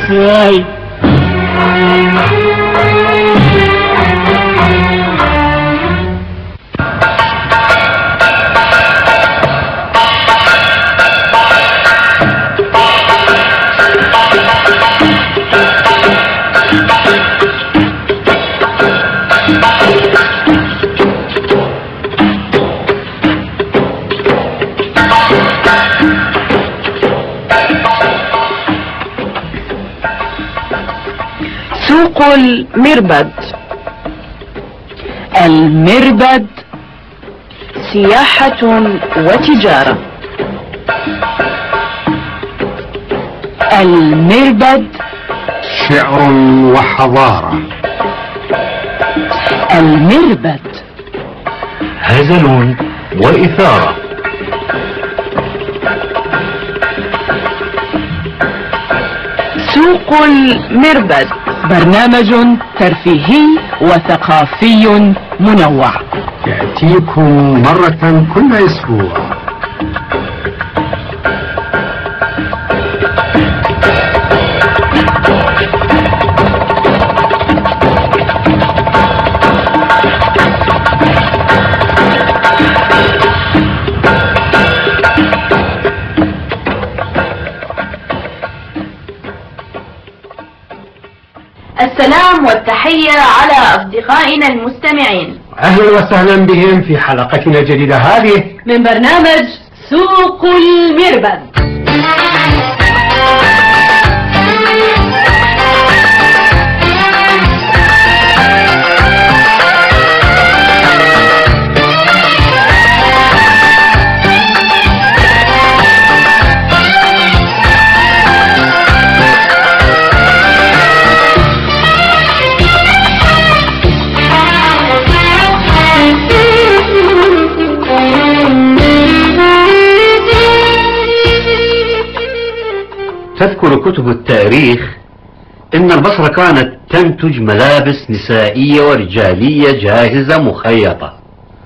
ازاي؟ سوق المربد. المربد سياحة وتجارة. المربد شعر وحضارة. المربد هزل وإثارة. سوق المربد برنامج ترفيهي وثقافي منوع يأتيكم مرة كل أسبوع. السلام والتحية على أصدقائنا المستمعين. أهلا وسهلا بهم في حلقتنا الجديدة هذه من برنامج سوق المربد. تذكر كتب التاريخ إن البصرة كانت تنتج ملابس نسائية ورجالية جاهزة مخيطة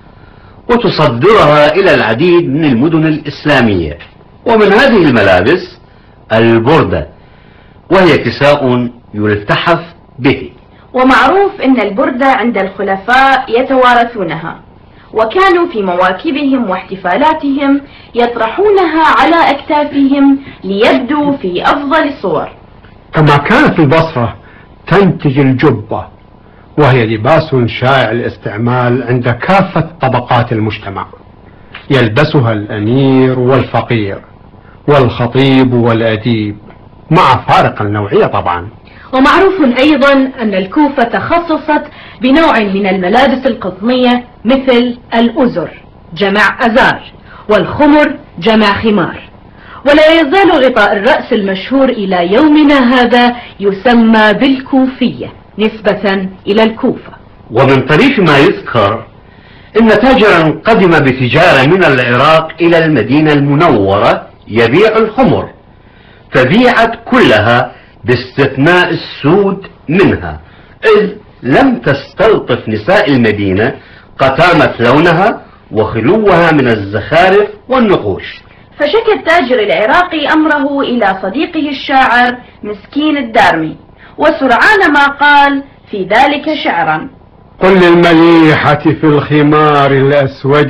وتصدرها إلى العديد من المدن الإسلامية. ومن هذه الملابس البردة، وهي كساء يلتحف به. ومعروف أن البردة عند الخلفاء يتوارثونها، وكانوا في مواكبهم واحتفالاتهم يطرحونها على أكتافهم ليبدوا في أفضل الصور. كما كانت البصرة تنتج الجبة، وهي لباس شائع الاستعمال عند كافة طبقات المجتمع، يلبسها الأمير والفقير والخطيب والأديب، مع فارق النوعية طبعا. ومعروف أيضا أن الكوفة تخصصت بنوع من الملابس القطنية مثل الأزر جمع أزار والخمر جمع خمار. ولا يزال غطاء الرأس المشهور إلى يومنا هذا يسمى بالكوفية نسبة إلى الكوفة. ومن طريف ما يذكر إن تاجرا قدم بتجارة من العراق إلى المدينة المنورة يبيع الخمر، فبيعت كلها باستثناء السود منها، إذ لم تستلطف نساء المدينة قتامة لونها وخلوها من الزخارف والنقوش. فشكى التاجر العراقي أمره إلى صديقه الشاعر مسكين الدارمي، وسرعان ما قال في ذلك شعرا: قل للمليحة في الخمار الأسود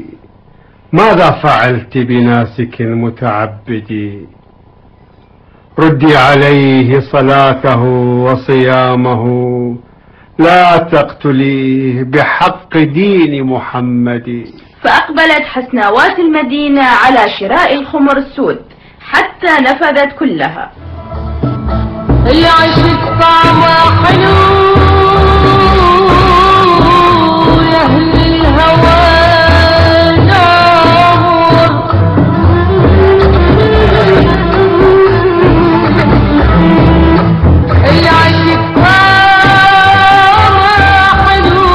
ماذا فعلت بناسك المتعبد؟ ردي عليه صلاته وصيامه، لا تقتليه بحق دين محمد. فأقبلت حسناوات المدينة على شراء الخمر السود حتى نفذت كلها. العشق طعمه حلو يا أهل الهوى نور، العشق طعمه حلو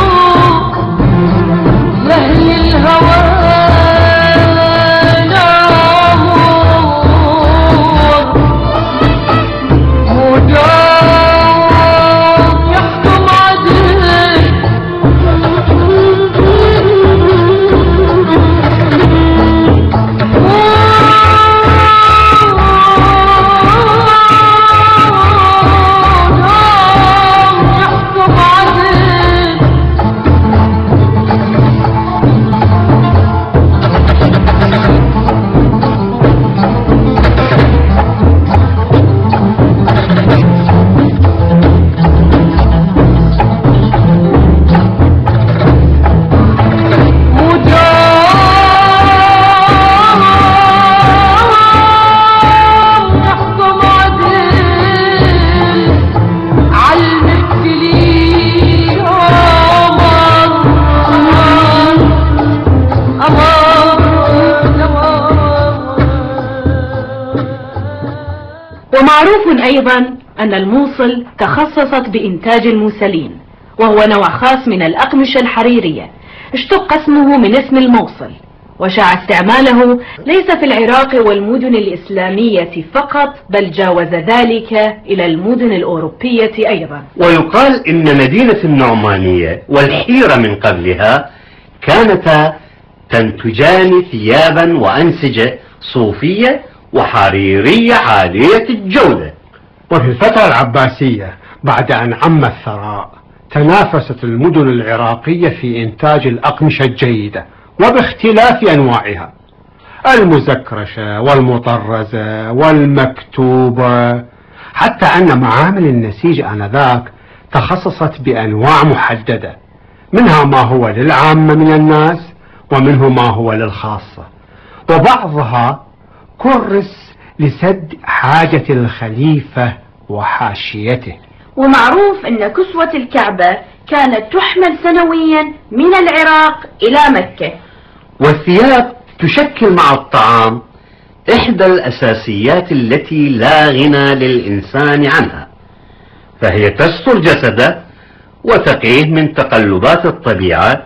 يا أهل الهوى نور، معروف أيضا أن الموصل تخصصت بإنتاج الموسلين، وهو نوع خاص من الأقمشة الحريرية اشتق اسمه من اسم الموصل، وشاع استعماله ليس في العراق والمدن الإسلامية فقط، بل جاوز ذلك إلى المدن الأوروبية أيضا. ويقال إن مدينة النعمانية والحيرة من قبلها كانتا تنتجان ثيابا وأنسجة صوفية وحريرية عالية الجودة. وفي الفترة العباسية بعد أن عم الثراء تنافست المدن العراقية في إنتاج الأقمشة الجيدة وباختلاف أنواعها، المزكرشة والمطرزة والمكتوبة، حتى أن معامل النسيج آنذاك تخصصت بأنواع محددة، منها ما هو للعامة من الناس ومنه ما هو للخاصة، وبعضها كرس لسد حاجة الخليفة وحاشيته. ومعروف أن كسوة الكعبة كانت تحمل سنويا من العراق إلى مكة. والثياب تشكل مع الطعام إحدى الأساسيات التي لا غنى للإنسان عنها، فهي تستر جسده وتقيه من تقلبات الطبيعة.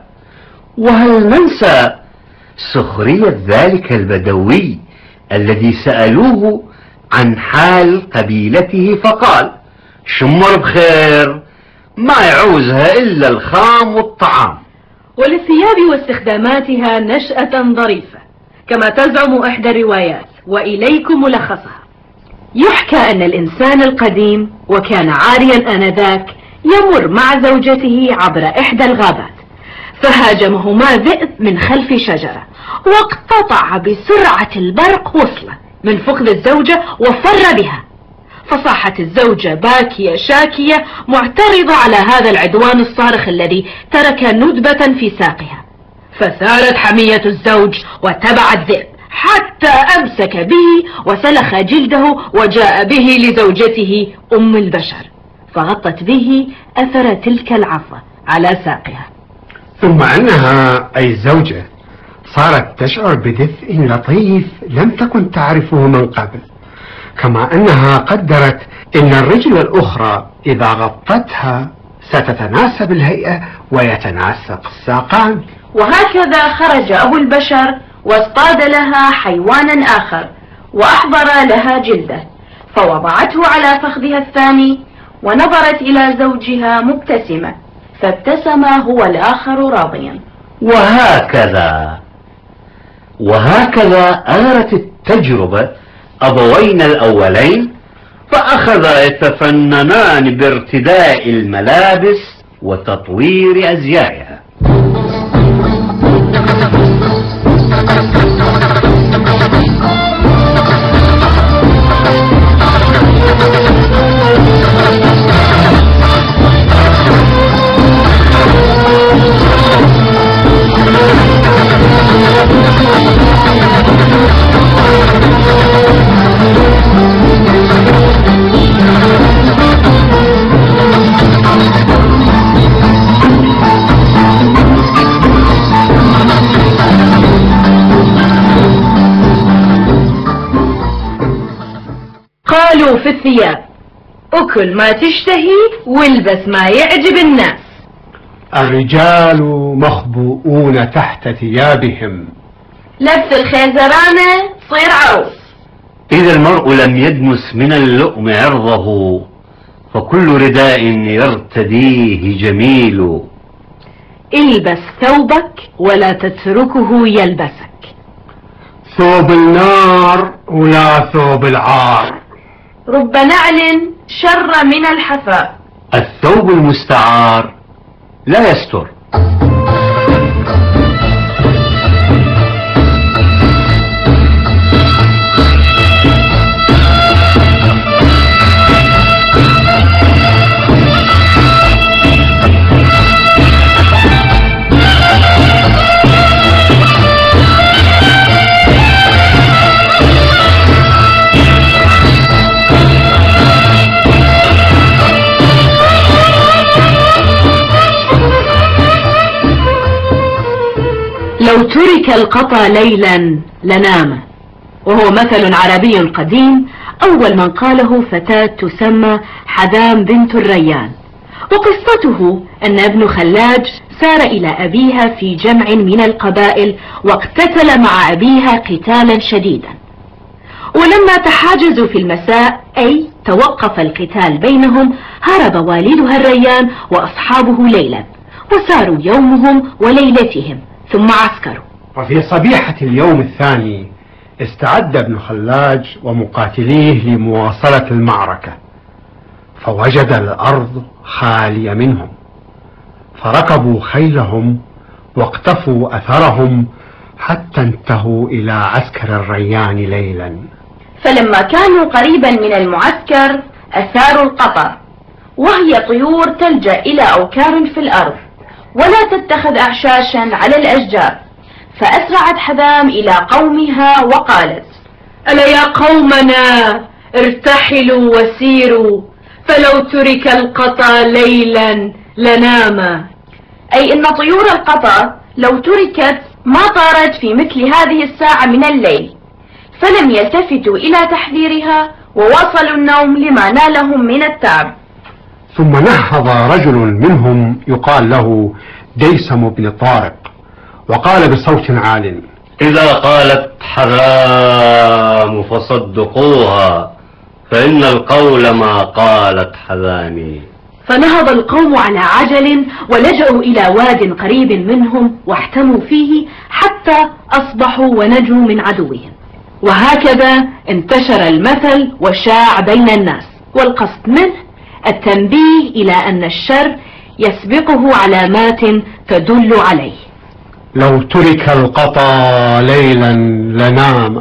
وهل ننسى سخرية ذلك البدوي الذي سألوه عن حال قبيلته فقال: شمر بخير، ما يعوزها إلا الخام والطعام. وللثياب واستخداماتها نشأة ظريفة كما تزعم إحدى الروايات، وإليكم ملخصها. يحكى أن الإنسان القديم وكان عاريا آنذاك يمر مع زوجته عبر إحدى الغابات، فهاجمهما ذئب من خلف شجرة واقتطع بسرعة البرق وصله من فخذ الزوجة وفر بها، فصاحت الزوجة باكية شاكية معترضة على هذا العدوان الصارخ الذي ترك ندبة في ساقها، فثارت حمية الزوج وتبع الذئب حتى أمسك به وسلخ جلده وجاء به لزوجته أم البشر، فغطت به أثر تلك العصا على ساقها. ثم أنها أي الزوجة صارت تشعر بدفء لطيف لم تكن تعرفه من قبل، كما أنها قدرت أن الرجل الأخرى إذا غطتها ستتناسب الهيئة ويتناسق الساقان. وهكذا خرج أبو البشر واصطاد لها حيوانا آخر وأحضر لها جلده، فوضعته على فخذها الثاني ونظرت إلى زوجها مبتسمة، فابتسم هو الآخر راضيا. وهكذا آلت التجربة أبوين الأولين، فأخذا يتفننان بارتداء الملابس وتطوير أزيائها. قالوا في الثياب: أكل ما تشتهي والبس ما يعجب الناس. الرجال مخبوؤون تحت ثيابهم، لف الخيزرانة صير عروس. إذا المرء لم يدنس من اللؤم عرضه، فكل رداء يرتديه جميل. البس ثوبك ولا تتركه يلبسك. ثوب النار ولا ثوب العار. رب نعل شر من الحفاء. الثوب المستعار لا يستر. لو ترك القطا ليلا لنام، وهو مثل عربي قديم أول من قاله فتاة تسمى حذام بنت الريان. وقصته أن ابن خلاج سار إلى أبيها في جمع من القبائل واقتتل مع أبيها قتالا شديدا، ولما تحاجزوا في المساء أي توقف القتال بينهم هرب والدها الريان وأصحابه ليلا، وساروا يومهم وليلتهم ثم عسكروا. وفي صبيحة اليوم الثاني استعد ابن خلاج ومقاتليه لمواصلة المعركة، فوجد الأرض خالية منهم، فركبوا خيلهم واقتفوا أثرهم حتى انتهوا إلى عسكر الريان ليلا. فلما كانوا قريبا من المعسكر أثاروا القطر، وهي طيور تلجأ إلى أوكار في الأرض ولا تتخذ أعشاشا على الأشجار. فأسرعت حذام إلى قومها وقالت: ألا يا قومنا ارتحلوا وسيروا، فلو ترك القطا ليلا لناما. أي إن طيور القطا لو تركت ما طارت في مثل هذه الساعة من الليل، فلم يلتفتوا إلى تحذيرها وواصلوا النوم لما نالهم من التعب. ثم نهض رجل منهم يقال له ديسم بن طارق وقال بصوت عال: إذا قالت حذام فصدقوها، فإن القول ما قالت حذامي. فنهض القوم على عجل ولجأوا إلى واد قريب منهم واحتموا فيه حتى أصبحوا ونجوا من عدوهم. وهكذا انتشر المثل وشاع بين الناس، والقصد منه التنبيه إلى أن الشر يسبقه علامات تدل عليه. لو ترك القطا ليلا لنام.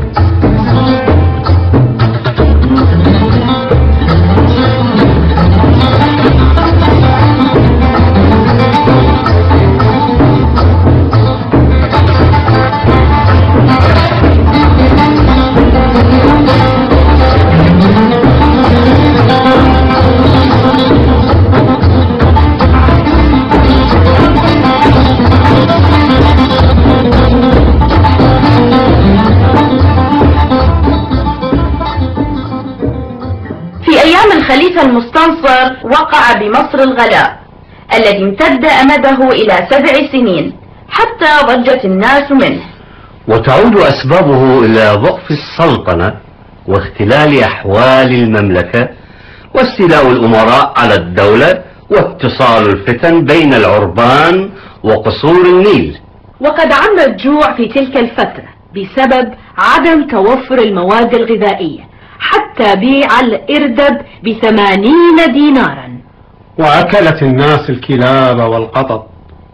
الخليفة المستنصر وقع بمصر الغلاء الذي امتد أمده إلى 7 سنين حتى ضجت الناس منه. وتعود أسبابه إلى ضعف السلطنة واختلال أحوال المملكة واستيلاء الأمراء على الدولة واتصال الفتن بين العربان وقصور النيل. وقد عم الجوع في تلك الفترة بسبب عدم توفر المواد الغذائية، حتى بيع الإردب ب80 دينارا. وأكلت الناس الكلاب والقطط،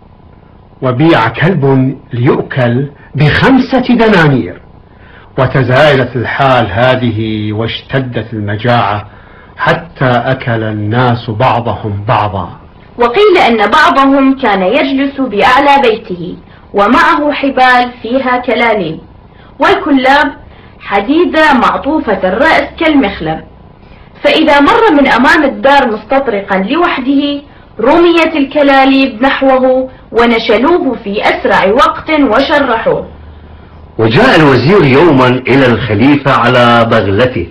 وبيع كلب ليؤكل ب5 دنانير. وتزايدت الحال هذه واشتدت المجاعة حتى أكل الناس بعضهم بعضا. وقيل أن بعضهم كان يجلس بأعلى بيته ومعه حبال فيها كلاليب، والكلاب حديدة معطوفة الرأس كالمخلب، فإذا مر من أمام الدار مستطرقا لوحده رميت الكلاليب نحوه ونشلوه في أسرع وقت وشرحوه. وجاء الوزير يوما إلى الخليفة على بغلته،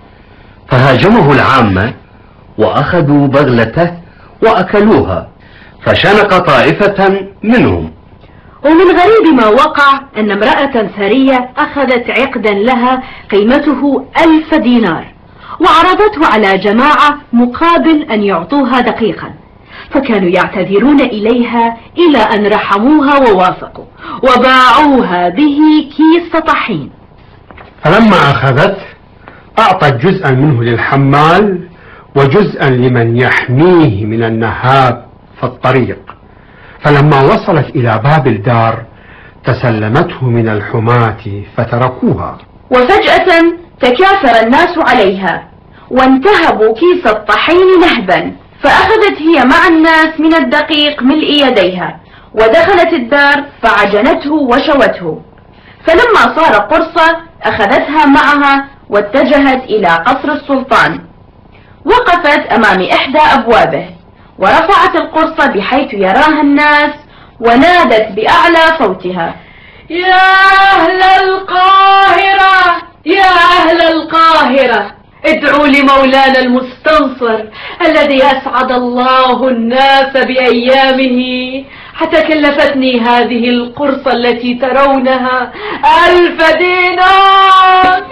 فهاجمه العامة وأخذوا بغلته وأكلوها، فشنق طائفة منهم. ومن غريب ما وقع أن امرأة ثرية أخذت عقدا لها قيمته 1000 دينار وعرضته على جماعة مقابل أن يعطوها دقيقا، فكانوا يعتذرون إليها إلى أن رحموها ووافقوا وباعوها به كيس طحين. فلما أخذته أعطت جزءا منه للحمال وجزءا لمن يحميه من النهاب في الطريق. فلما وصلت إلى باب الدار تسلمته من الحماة فتركوها. وفجأة تكاثر الناس عليها وانتهبوا كيس الطحين نهبا، فأخذت هي مع الناس من الدقيق ملء يديها ودخلت الدار فعجنته وشوته. فلما صار قرصة أخذتها معها واتجهت إلى قصر السلطان. وقفت أمام إحدى أبوابه ورفعت القرصة بحيث يراها الناس ونادت بأعلى صوتها: يا أهل القاهرة يا أهل القاهرة، ادعوا لمولانا المستنصر الذي أسعد الله الناس بأيامه حتى كلفتني هذه القرصة التي ترونها 1000 دينار.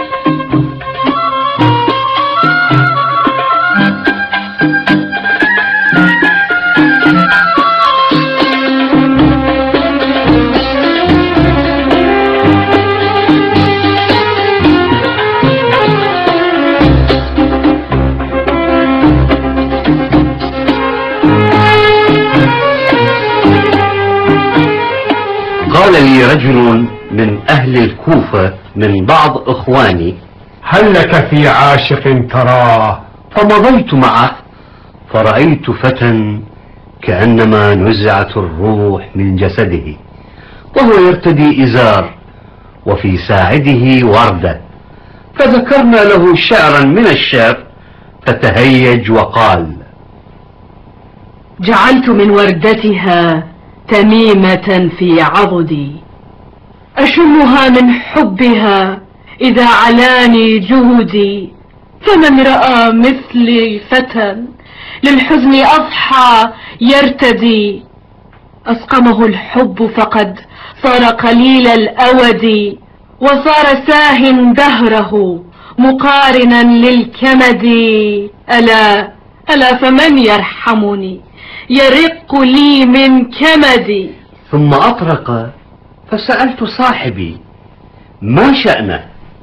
قال لي رجل من أهل الكوفة من بعض إخواني: هل لك في عاشق تراه؟ فمضيت معه فرأيت فتى كأنما نزعت الروح من جسده، وهو يرتدي إزار وفي ساعده وردة، فذكرنا له شعرا من الشعر فتهيج وقال: جعلت من وردتها تميمة في عضدي، أشمها من حبها إذا علاني جهدي، فمن رأى مثلي فتى للحزن أضحى يرتدي، أسقمه الحب فقد صار قليل الأود، وصار ساه دهره مقارنا للكمد. ألا فمن يرحمني يرق لي من كمدي. ثم أطرق فسألت صاحبي: ما شأنه؟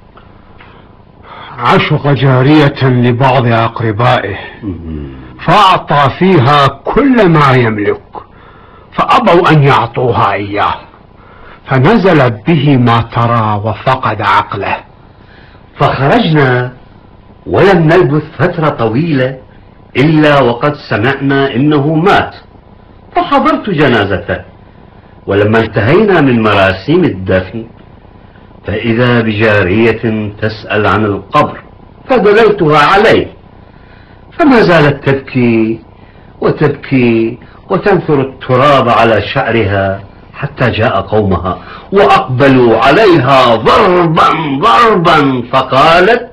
عشق جارية لبعض أقربائه فأعطى فيها كل ما يملك، فأبوا أن يعطوها إياه، فنزل به ما ترى وفقد عقله. فخرجنا ولم نلبث فترة طويلة إلا وقد سمعنا إنه مات، فحضرت جنازته، ولما انتهينا من مراسيم الدفن فإذا بجارية تسأل عن القبر، فدللتها عليه، فما زالت تبكي وتبكي وتنثر التراب على شعرها حتى جاء قومها وأقبلوا عليها ضربا ضربا، فقالت: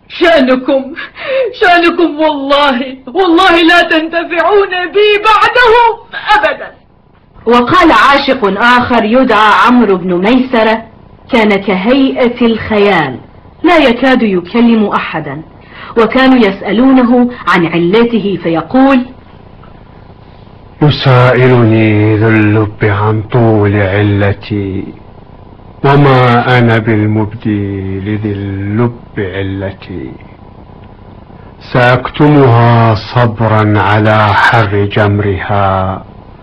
شأنكم والله لا تنتفعون بي بعدهم أبدا. وقال عاشق آخر يدعى عمرو بن ميسرة: كان كهيئة الخيال لا يكاد يكلم أحدا، وكانوا يسألونه عن علته فيقول: يسائلني ذو اللب عن طول علتي، وما أنا بالمبدي لذي اللب علتي، سأكتمها صبرا على حر جمرها،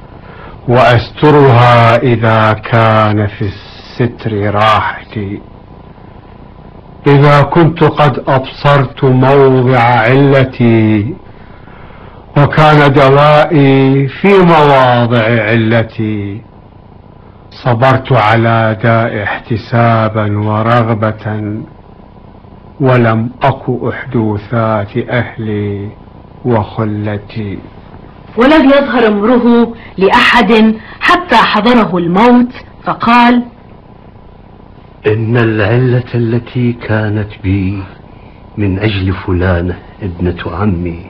وأسترها إذا كان في الستر راحتي، إذا كنت قد أبصرت موضع علتي، وكان دوائي في مواضع علتي، صبرت على داء احتسابا ورغبة، ولم أك أحدوثات أهلي وخلتي. ولم يظهر امره لأحد حتى حضره الموت، فقال: إن العلة التي كانت بي من أجل فلانة ابنة عمي،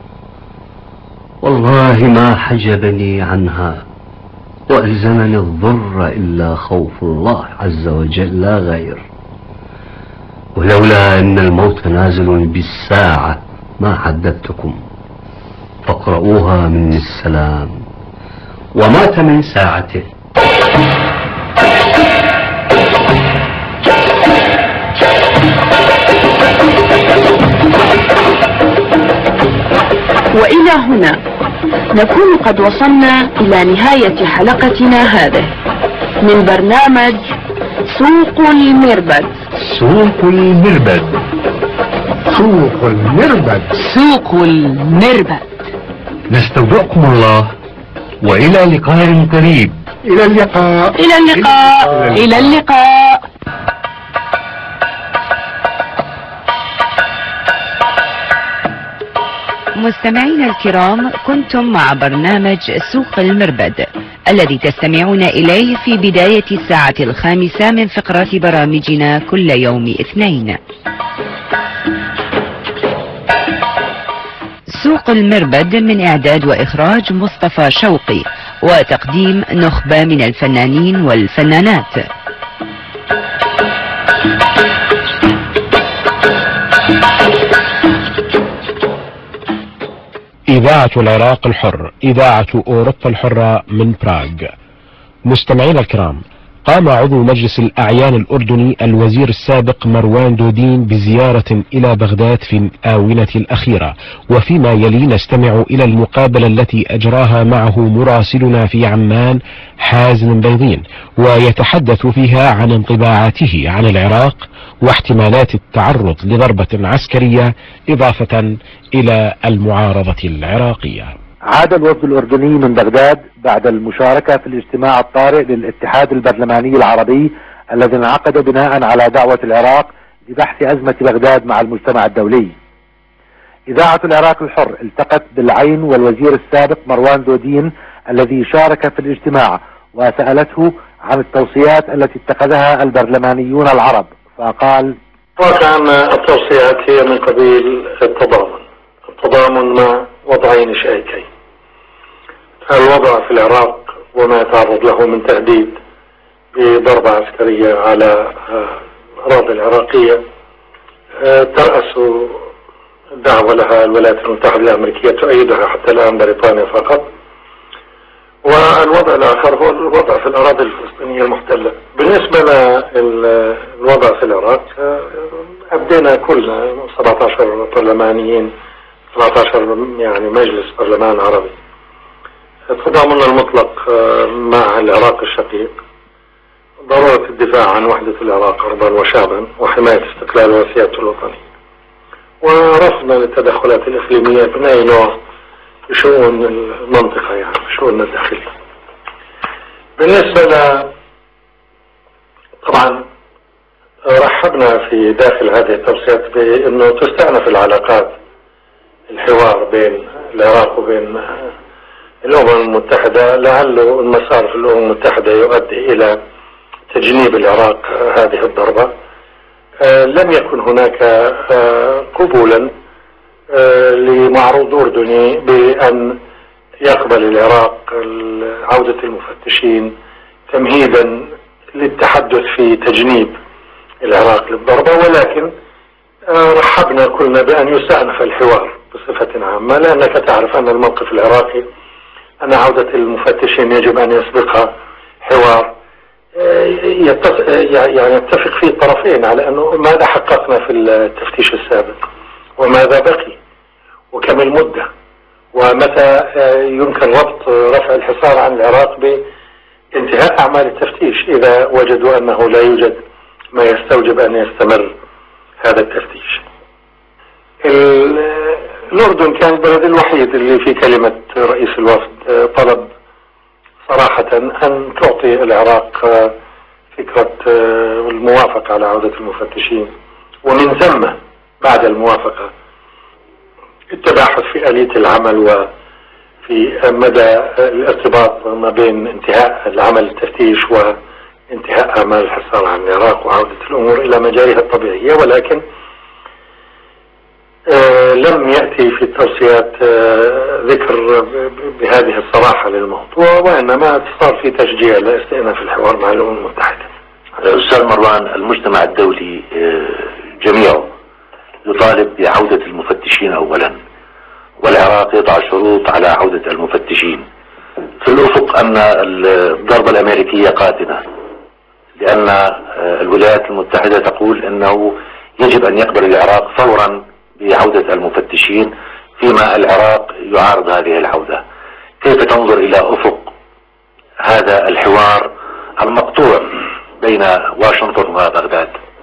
والله ما حجبني عنها وألزمني الضر إلا خوف الله عز وجل لا غير، ولولا أن الموت نازل بالساعة ما حدثتكم، فاقرؤوها مني السلام. ومات من ساعته. وإلى هنا نكون قد وصلنا إلى نهاية حلقتنا هذه من برنامج سوق المربد. سوق المربد. سوق المربد. سوق المربد. نستودعكم الله وإلى لقاء قريب. إلى اللقاء. إلى اللقاء. إلى اللقاء. مستمعينا الكرام، كنتم مع برنامج سوق المربد الذي تستمعون إليه في بداية الساعة 5 من فقرات برامجنا كل يوم اثنين. سوق المربد من إعداد وإخراج مصطفى شوقي، وتقديم نخبة من الفنانين والفنانات. إذاعة العراق الحر، إذاعة أوروبا الحرة من براغ. مستمعينا الكرام، قام عضو مجلس الأعيان الأردني الوزير السابق مروان دودين بزيارة إلى بغداد في الآونة الأخيرة، وفيما يلي نستمع إلى المقابلة التي أجراها معه مراسلنا في عمان حازم بيضين، ويتحدث فيها عن انطباعاته عن العراق واحتمالات التعرض لضربة عسكرية، إضافة إلى المعارضة العراقية. عاد الوفد الأردني من بغداد بعد المشاركة في الاجتماع الطارئ للاتحاد البرلماني العربي الذي انعقد بناء على دعوة العراق لبحث أزمة بغداد مع المجتمع الدولي. إذاعة العراق الحر التقت بالعين والوزير السابق مروان دودين الذي شارك في الاجتماع، وسألته عن التوصيات التي اتخذها البرلمانيون العرب، فقال: وكان التوصيات هي من قبيل التضامن مع وضعين شائكين: الوضع في العراق وما يتعرض له من تهديد بضربة عسكرية على الأراضي العراقية ترأس دعوة لها الولايات المتحدة الأمريكية، تؤيدها حتى الآن بريطانيا فقط. والوضع الآخر هو الوضع في الأراضي الفلسطينية المحتلة. بالنسبة للوضع في العراق، أبدينا كل 17 برلمانيين، 17 يعني مجلس برلمان عربي، تضامننا المطلق مع العراق الشقيق، ضرورة الدفاع عن وحدة العراق أرضا وشعبا وحماية استقلال وسيادته الوطنية، ورفضنا للتدخلات الإقليمية من أي نوع في شؤون المنطقة، يعني شؤوننا الداخلية. بالنسبة طبعا رحبنا في داخل هذه التوصيات بأنه تستأنف العلاقات، الحوار بين العراق وبين الأمم المتحدة، لعله المسار في الأمم المتحدة يؤدي إلى تجنيب العراق هذه الضربة. لم يكن هناك قبولا لمعروض أردني بأن يقبل العراق عودة المفتشين تمهيدا للتحدث في تجنيب العراق للضربة، ولكن رحبنا كلنا بأن يستأنف الحوار بصفة عامة، لأنك تعرف أن الموقف العراقي أن عودة المفتشين يجب أن يسبقها حوار يتفق فيه الطرفين على أنه ماذا حققنا في التفتيش السابق وماذا بقي وكم المدة ومتى يمكن رفع الحصار عن العراق بانتهاء أعمال التفتيش إذا وجدوا أنه لا يوجد ما يستوجب أن يستمر هذا التفتيش. الأردن كان البلد الوحيد اللي في كلمة رئيس الوفد طلب صراحة أن تعطي العراق فكرة الموافقة على عودة المفتشين، ومن ثم بعد الموافقة التباحث في آلية العمل وفي مدى الارتباط ما بين انتهاء العمل التفتيش وانتهاء أعمال الحصار عن العراق وعودة الأمور إلى مجاريها الطبيعية. ولكن لم يأتي في التوصيات ذكر بهذه الصراحة للموضوع، وإنما صار في تشجيع لاستئناف الحوار مع الأمم المتحدة. أستاذ مروان، المجتمع الدولي جميعه يطالب بعودة المفتشين أولا، والعراق يضع شروط على عودة المفتشين. في الأفق أن الضربة الأمريكية قاتمة، لأن الولايات المتحدة تقول أنه يجب أن يقبل العراق فورا بعودة المفتشين، فيما العراق يعارض هذه العودة. كيف تنظر إلى أفق هذا الحوار المقطوع بين واشنطن وبغداد؟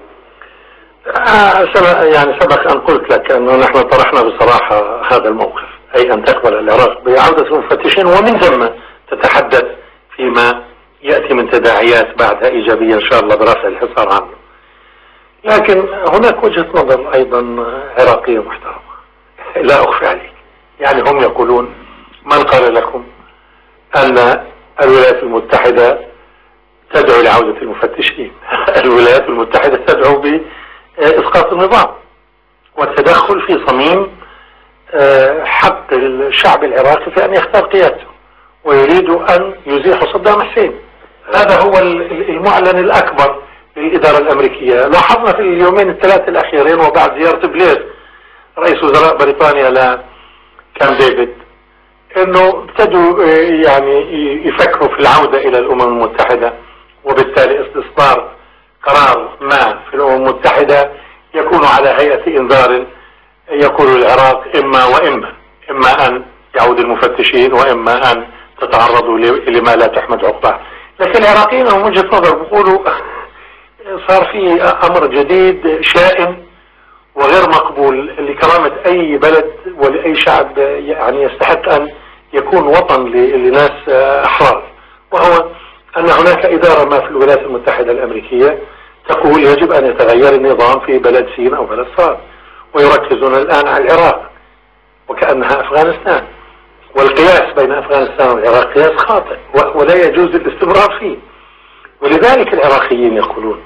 يعني سبق أن قلت لك أنه نحن طرحنا بصراحة هذا الموقف، أي أن تقبل العراق بعودة المفتشين ومن ثم تتحدث فيما يأتي من تداعيات بعدها إيجابية إن شاء الله برفع الحصار عنه. لكن هناك وجهة نظر أيضا عراقية محترمة لا أخفي عليك. يعني هم يقولون: من قال لكم أن الولايات المتحدة تدعو لعودة المفتشين. الولايات المتحدة تدعو بإسقاط النظام والتدخل في صميم حق الشعب العراقي في أن يختار قيادته، ويريد أن يزيح صدام حسين. هذا هو المعلن الأكبر للإدارة الأمريكية. لاحظنا في اليومين الثلاثة الأخيرين وبعد زيارة بلير رئيس وزراء بريطانيا لكامب ديفيد انه ابتدوا يعني يفكروا في العودة الى الامم المتحدة، وبالتالي استصدار قرار ما في الامم المتحدة يكون على هيئة انذار يقول العراق اما واما، اما ان يعود المفتشين واما ان تتعرضوا لما لا تحمد عقباه. لكن العراقيين من وجهة نظر بيقولوا صار في امر جديد شائن وغير مقبول لكرامة اي بلد ولأي شعب يعني يستحق ان يكون وطن لناس احرار، وهو ان هناك ادارة ما في الولايات المتحدة الامريكية تقول يجب ان يتغير النظام في بلد سين او بلد صاد، ويركزون الان على العراق وكأنها افغانستان، والقياس بين افغانستان والعراق قياس خاطئ ولا يجوز الاستمرار فيه. ولذلك العراقيين يقولون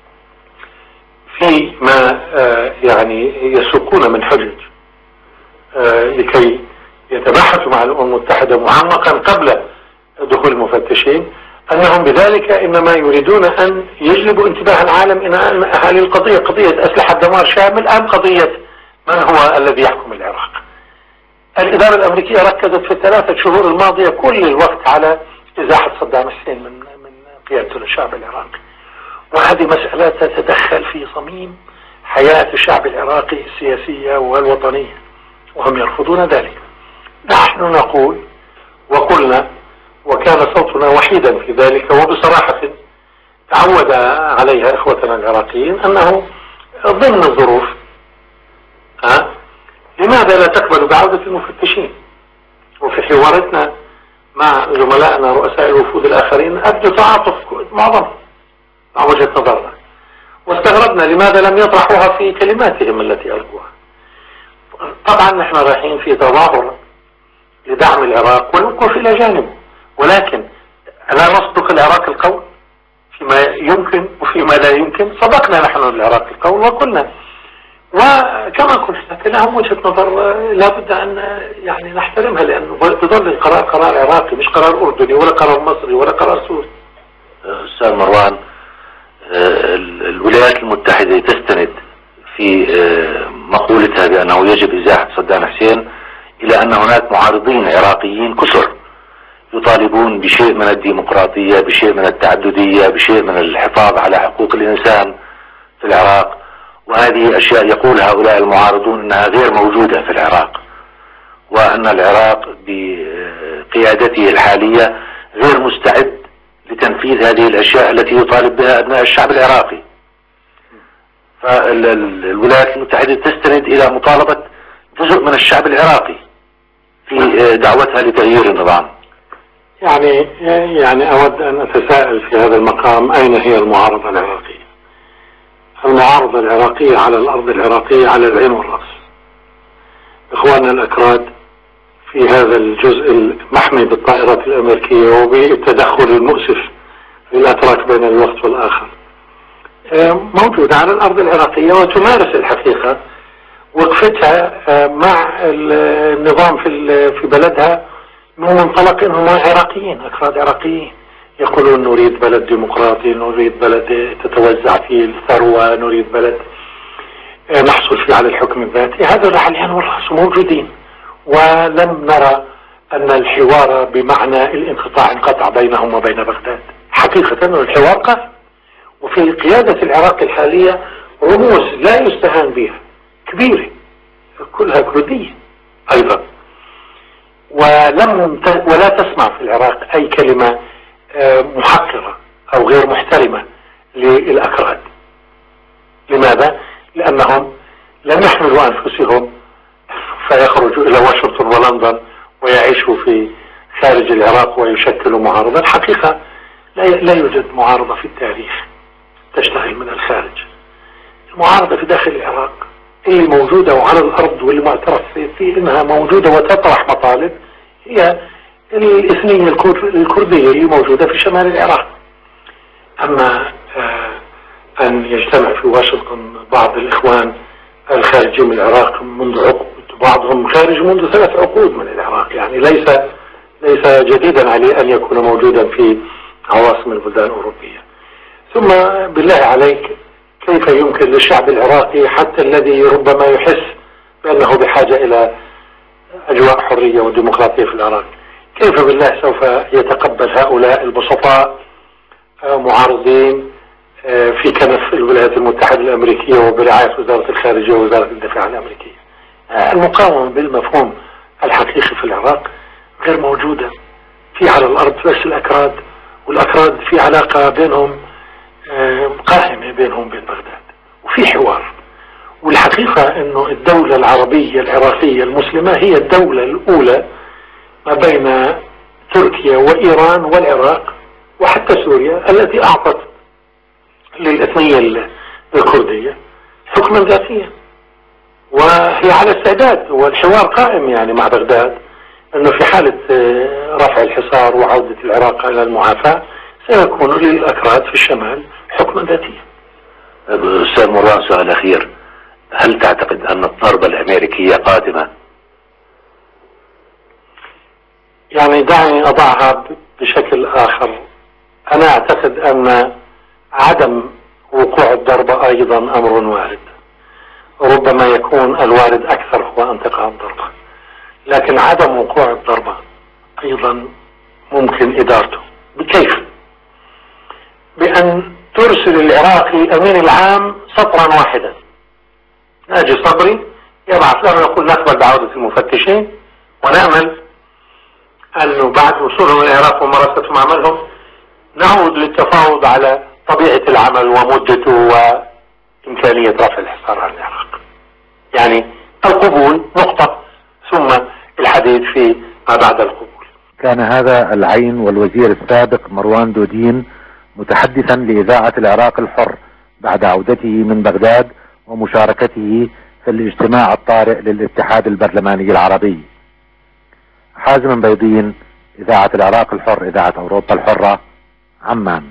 في ما يعني يسوقون من حجج لكي يتباحثوا مع الأمم المتحدة معمقا قبل دخول المفتشين، أنهم بذلك إنما يريدون أن يجلبوا انتباه العالم إلى أن هذه القضية قضية أسلحة دمار شامل أم قضية من هو الذي يحكم العراق. الإدارة الأمريكية ركزت في الثلاثة شهور الماضية كل الوقت على إزاحة صدام حسين من قيادته للشعب العراقي، وهذه مسألة تتدخل في صميم حياة الشعب العراقي السياسية والوطنية، وهم يرفضون ذلك. نحن نقول وقلنا وكان صوتنا وحيدا في ذلك وبصراحة تعود عليها إخوتنا العراقيين أنه ضمن الظروف لماذا لا تقبل بعودة المفتشين؟ وفي حواراتنا مع زملائنا رؤساء الوفود الآخرين أبدو تعاطف معظم مع وجهة نظرنا، واستغربنا لماذا لم يطرحوها في كلماتهم التي ألقوها. طبعا نحن رايحين في تظاهر لدعم العراق والوقوف إلى جانبه، ولكن ألا نصدق العراق القول فيما يمكن وفيما لا يمكن؟ صدقنا نحن العراق القول وقلنا، وكما قلت لهم وجهة نظر لابد أن يعني نحترمها، لأنه تظل القرار قرار عراقي مش قرار أردني ولا قرار مصري ولا قرار سوري. أستاذ مروان، الولايات المتحدة تستند في مقولتها بأنه يجب إزاحة صدام حسين إلى أن هناك معارضين عراقيين كثر يطالبون بشيء من الديمقراطية، بشيء من التعددية، بشيء من الحفاظ على حقوق الإنسان في العراق، وهذه أشياء يقول هؤلاء المعارضون أنها غير موجودة في العراق، وأن العراق بقيادته الحالية غير مستعد لتنفيذ هذه الأشياء التي يطالب بها أبناء الشعب العراقي. فالولايات المتحدة تستند إلى مطالبة جزء من الشعب العراقي في دعوتها لتغيير النظام. يعني أود أن أتساءل في هذا المقام أين هي المعارضة العراقية؟ المعارضة العراقية على الأرض العراقية على العين والرأس. إخواننا الأكراد في هذا الجزء المحمي بالطائرات الأمريكية وبالتدخل المؤسف للأتراك بين الوقت والآخر موجودة على الأرض العراقية وتمارس الحقيقة وقفتها مع النظام في بلدها من منطلق أنهم عراقيين، أكراد عراقيين يقولون نريد بلد ديمقراطي، نريد بلد تتوزع فيه الثروة، نريد بلد نحصل فيه على الحكم الذاتي. هذا على العين والرأس موجودين، ولم نرى أن الحوار بمعنى الانقطاع انقطع بينهم وبين بغداد. حقيقة أن الحوار قائم، وفي قيادة العراق الحالية رموز لا يستهان بها كبيرة كلها كردية أيضا، ولا تسمع في العراق أي كلمة محقرة أو غير محترمة للأكراد. لماذا؟ لأنهم لم يحملوا أنفسهم فيخرجوا إلى واشنطن ولندن ويعيشوا في خارج العراق ويشكلوا معارضة. الحقيقة لا يوجد معارضة في التاريخ تشتغل من الخارج. المعارضة في داخل العراق اللي موجودة وعلى الأرض واللي معترف في إنها موجودة وتطرح مطالب هي الإثنية الكردية اللي موجودة في شمال العراق. أما أن يجتمع في واشنطن بعض الإخوان الخارجين من العراق منذ عقود، بعضهم خارج منذ 3 عقود من العراق، يعني ليس جديدا عليه أن يكون موجودا في عواصم البلدان الأوروبية. ثم بالله عليك، كيف يمكن للشعب العراقي حتى الذي ربما يحس بأنه بحاجة إلى أجواء حرية وديمقراطية في العراق، كيف بالله سوف يتقبل هؤلاء البسطاء معارضين في كنف الولايات المتحدة الأمريكية وبرعاية وزارة الخارجية ووزارة الدفاع الأمريكية؟ المقاومة بالمفهوم الحقيقي في العراق غير موجودة. في على الأرض بس الأكراد، والأكراد في علاقة بينهم قائمة بينهم بين بغداد، وفي حوار. والحقيقة أنه الدولة العربية العراقية المسلمة هي الدولة الأولى ما بين تركيا وإيران والعراق وحتى سوريا التي أعطت للإثنية الكردية حكما ذاتيا، وهي على استعداد، والحوار قائم يعني مع بغداد أنه في حالة رفع الحصار وعودة العراق إلى المعافاة سيكون للأكراد في الشمال حكما ذاتيا. أستاذ مروان، سؤال أخير، هل تعتقد أن الضربة الأمريكية قادمة؟ يعني دعني أضعها بشكل آخر. أنا أعتقد أن عدم وقوع الضربة أيضا أمر وارد، ربما يكون الوارد أكثر هو انتقاء الضربة، لكن عدم وقوع الضربة أيضا ممكن إدارته. بكيف؟ بأن ترسل العراقي الأمين العام سطرا واحدا، ناجي صبري يبعث له يقول نقبل بعودة المفتشين، ونأمل أنه بعد وصولهم إلى العراق وممارستهم عملهم نعود للتفاوض على طبيعة العمل ومدته وإمكانية رفع الحصار عن العراق. يعني القبول نقطة، ثم الحديث في ما بعد القبول. كان هذا العين والوزير السابق مروان دودين متحدثا لإذاعة العراق الحر بعد عودته من بغداد ومشاركته في الاجتماع الطارئ للاتحاد البرلماني العربي. حازم بيضين، إذاعة العراق الحر، إذاعة أوروبا الحرة، عمان.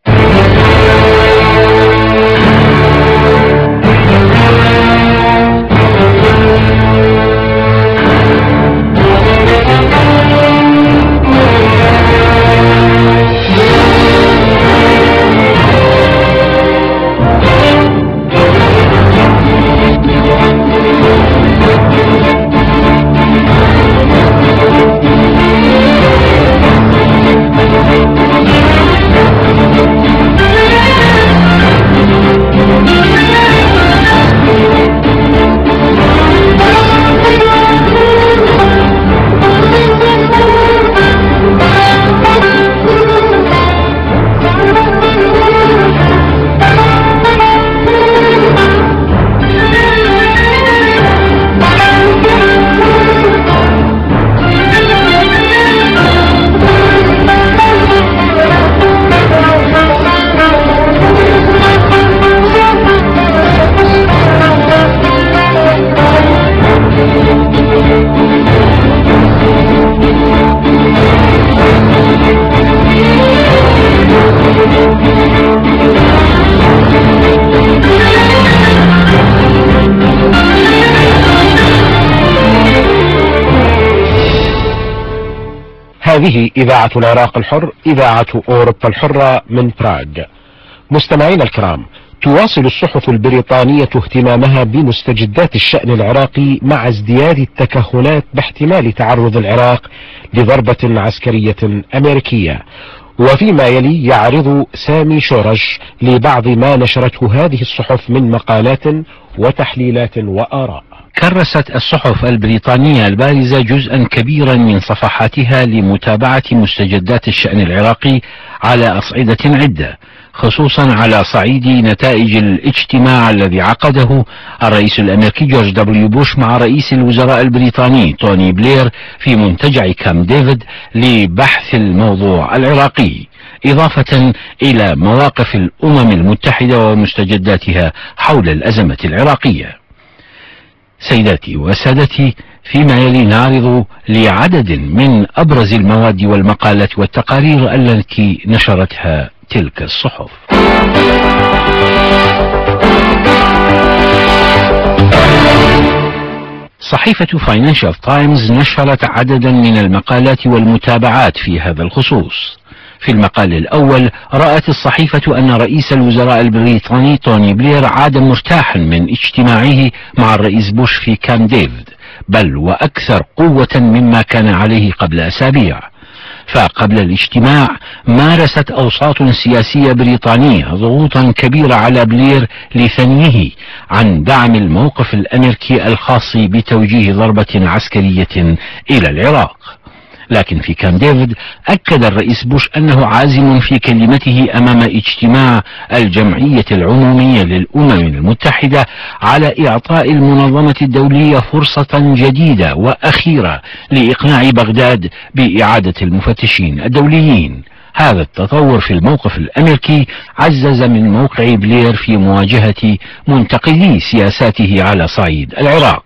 هذه إذاعة العراق الحر، إذاعة أوروبا الحرة من براغ. مستمعينا الكرام، تواصل الصحف البريطانية اهتمامها بمستجدات الشأن العراقي مع ازدياد التكهنات باحتمال تعرض العراق لضربة عسكرية أمريكية. وفيما يلي يعرض سامي شورش لبعض ما نشرته هذه الصحف من مقالات وتحليلات وآراء. كرست الصحف البريطانية البارزة جزءا كبيرا من صفحاتها لمتابعة مستجدات الشأن العراقي على أصعدة عدة، خصوصا على صعيد نتائج الاجتماع الذي عقده الرئيس الأمريكي جورج دبليو بوش مع رئيس الوزراء البريطاني توني بلير في منتجع كامب ديفيد لبحث الموضوع العراقي، إضافة إلى مواقف الأمم المتحدة ومستجداتها حول الأزمة العراقية. سيداتي وسادتي، فيما يلي نعرض لعدد من أبرز المواد والمقالات والتقارير التي نشرتها تلك الصحف. صحيفة فاينانشال تايمز نشرت عددا من المقالات والمتابعات في هذا الخصوص. في المقال الأول رأت الصحيفة أن رئيس الوزراء البريطاني توني بلير عاد مرتاحا من اجتماعه مع الرئيس بوش في كامب ديفيد، بل وأكثر قوة مما كان عليه قبل أسابيع. فقبل الاجتماع مارست أوساط سياسية بريطانية ضغوطا كبيرة على بلير لثنيه عن دعم الموقف الأمريكي الخاص بتوجيه ضربة عسكرية إلى العراق. لكن في كامب ديفيد أكد الرئيس بوش أنه عازم في كلمته أمام اجتماع الجمعية العمومية للأمم المتحدة على إعطاء المنظمة الدولية فرصة جديدة وأخيرة لإقناع بغداد بإعادة المفتشين الدوليين. هذا التطور في الموقف الأمريكي عزز من موقع بلير في مواجهة منتقدي سياساته على صعيد العراق.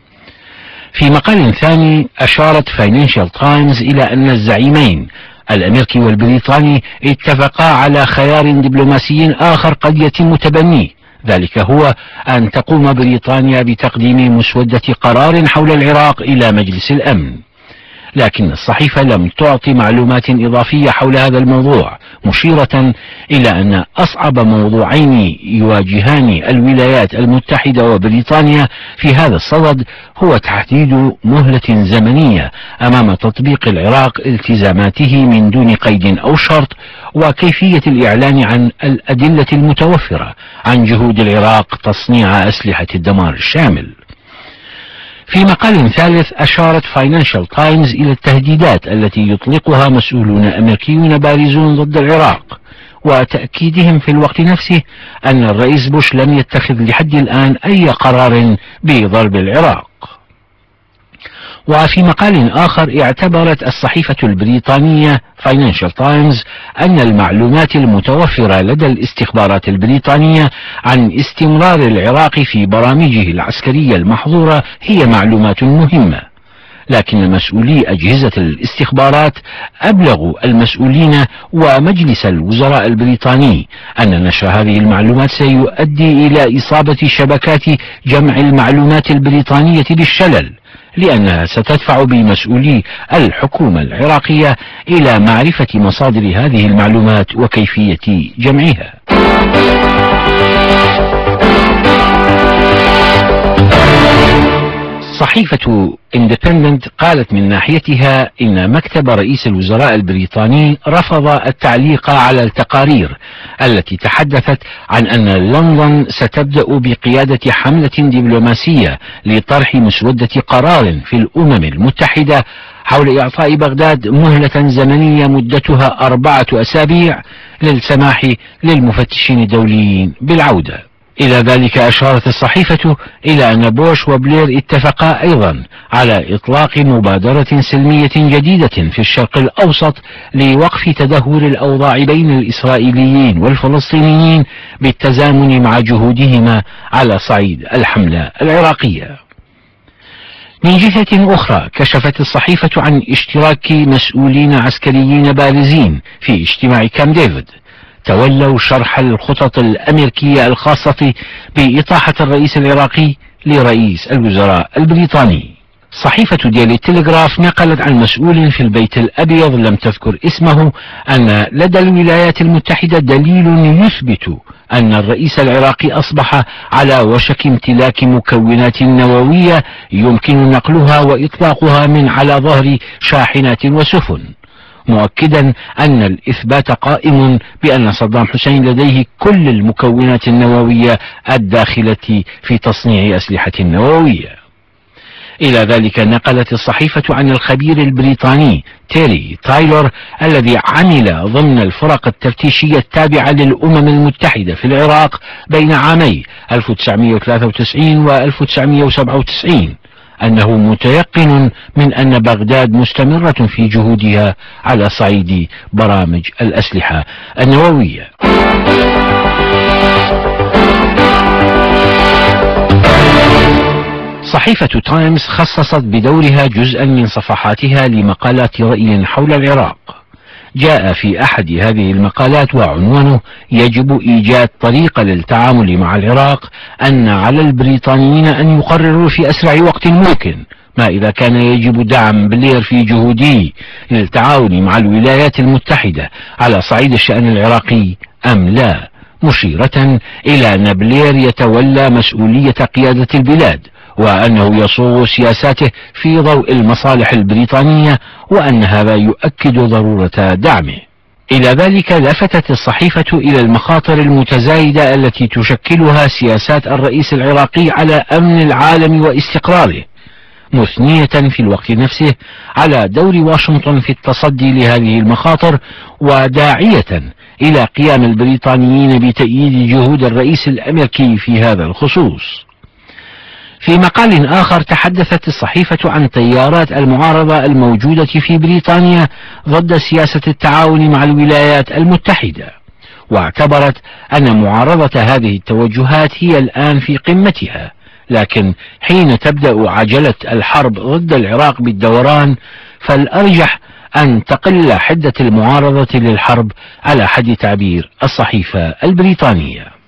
في مقال ثاني أشارت فاينانشال تايمز إلى أن الزعيمين الأمريكي والبريطاني اتفقا على خيار دبلوماسي آخر قد يتم تبنيه، ذلك هو أن تقوم بريطانيا بتقديم مسودة قرار حول العراق إلى مجلس الأمن. لكن الصحيفة لم تعطي معلومات إضافية حول هذا الموضوع، مشيرة إلى أن أصعب موضوعين يواجهان الولايات المتحدة وبريطانيا في هذا الصدد هو تحديد مهلة زمنية أمام تطبيق العراق التزاماته من دون قيد أو شرط، وكيفية الإعلان عن الأدلة المتوفرة عن جهود العراق تصنيع أسلحة الدمار الشامل. في مقال ثالث أشارت فاينانشال تايمز إلى التهديدات التي يطلقها مسؤولون أمريكيون بارزون ضد العراق، وتأكيدهم في الوقت نفسه أن الرئيس بوش لم يتخذ لحد الآن أي قرار بضرب العراق. وفي مقال آخر اعتبرت الصحيفة البريطانية فاينانشال تايمز أن المعلومات المتوفرة لدى الاستخبارات البريطانية عن استمرار العراق في برامجه العسكرية المحظورة هي معلومات مهمة، لكن مسؤولي أجهزة الاستخبارات أبلغوا المسؤولين ومجلس الوزراء البريطاني أن نشر هذه المعلومات سيؤدي إلى إصابة شبكات جمع المعلومات البريطانية بالشلل، لأنها ستدفع بمسؤولي الحكومة العراقية إلى معرفة مصادر هذه المعلومات وكيفية جمعها. صحيفة اندبندنت قالت من ناحيتها إن مكتب رئيس الوزراء البريطاني رفض التعليق على التقارير التي تحدثت عن أن لندن ستبدأ بقيادة حملة دبلوماسية لطرح مسودة قرار في الأمم المتحدة حول إعطاء بغداد مهلة زمنية مدتها 4 أسابيع للسماح للمفتشين الدوليين بالعودة. إلى ذلك أشارت الصحيفة إلى أن بوش وبلير اتفقا أيضا على إطلاق مبادرة سلمية جديدة في الشرق الأوسط لوقف تدهور الأوضاع بين الإسرائيليين والفلسطينيين بالتزامن مع جهودهما على صعيد الحملة العراقية. من جهة أخرى كشفت الصحيفة عن اشتراك مسؤولين عسكريين بارزين في اجتماع كامب ديفيد تولوا شرح الخطط الأمريكية الخاصة بإطاحة الرئيس العراقي لرئيس الوزراء البريطاني. صحيفة ديلي تيليغراف نقلت عن مسؤول في البيت الأبيض لم تذكر اسمه أن لدى الولايات المتحدة دليل يثبت أن الرئيس العراقي أصبح على وشك امتلاك مكونات نووية يمكن نقلها وإطلاقها من على ظهر شاحنات وسفن، مؤكدا أن الإثبات قائم بأن صدام حسين لديه كل المكونات النووية الداخلة في تصنيع أسلحة نووية. إلى ذلك نقلت الصحيفة عن الخبير البريطاني تيري تايلور الذي عمل ضمن الفرق التفتيشية التابعة للأمم المتحدة في العراق بين عامي 1993 و 1997 أنه متيقن من أن بغداد مستمرة في جهودها على صعيد برامج الأسلحة النووية. صحيفة تايمز خصصت بدورها جزءا من صفحاتها لمقالات رأي حول العراق. جاء في أحد هذه المقالات وعنوانه: يجب إيجاد طريقة للتعامل مع العراق، أن على البريطانيين أن يقرروا في أسرع وقت ممكن ما إذا كان يجب دعم بلير في جهوده للتعاون مع الولايات المتحدة على صعيد الشأن العراقي أم لا، مشيرة إلى أن بلير يتولى مسؤولية قيادة البلاد، وأنه يصوغ سياساته في ضوء المصالح البريطانية، وأن هذا يؤكد ضرورة دعمه. إلى ذلك لفتت الصحيفة إلى المخاطر المتزايدة التي تشكلها سياسات الرئيس العراقي على أمن العالم واستقراره، مثنية في الوقت نفسه على دور واشنطن في التصدي لهذه المخاطر، وداعية إلى قيام البريطانيين بتأييد جهود الرئيس الأمريكي في هذا الخصوص. في مقال آخر تحدثت الصحيفة عن تيارات المعارضة الموجودة في بريطانيا ضد سياسة التعاون مع الولايات المتحدة، واعتبرت أن معارضة هذه التوجهات هي الآن في قمتها، لكن حين تبدأ عجلة الحرب ضد العراق بالدوران فالأرجح أن تقل حدة المعارضة للحرب على حد تعبير الصحيفة البريطانية.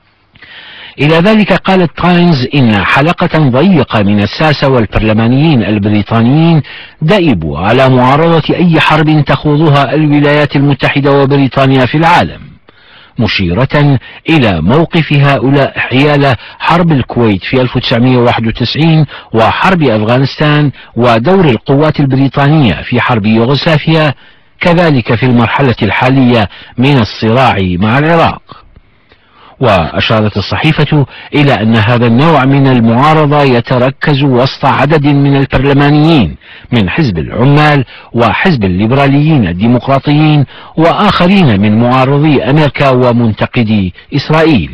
إلى ذلك قالت تايمز إن حلقة ضيقة من الساسة والبرلمانيين البريطانيين دأبوا على معارضة أي حرب تخوضها الولايات المتحدة وبريطانيا في العالم، مشيرة إلى موقف هؤلاء حيال حرب الكويت في 1991 وحرب أفغانستان ودور القوات البريطانية في حرب يوغوسلافيا، كذلك في المرحلة الحالية من الصراع مع العراق. وأشارت الصحيفة إلى أن هذا النوع من المعارضة يتركز وسط عدد من البرلمانيين من حزب العمال وحزب الليبراليين الديمقراطيين وآخرين من معارضي أمريكا ومنتقدي إسرائيل.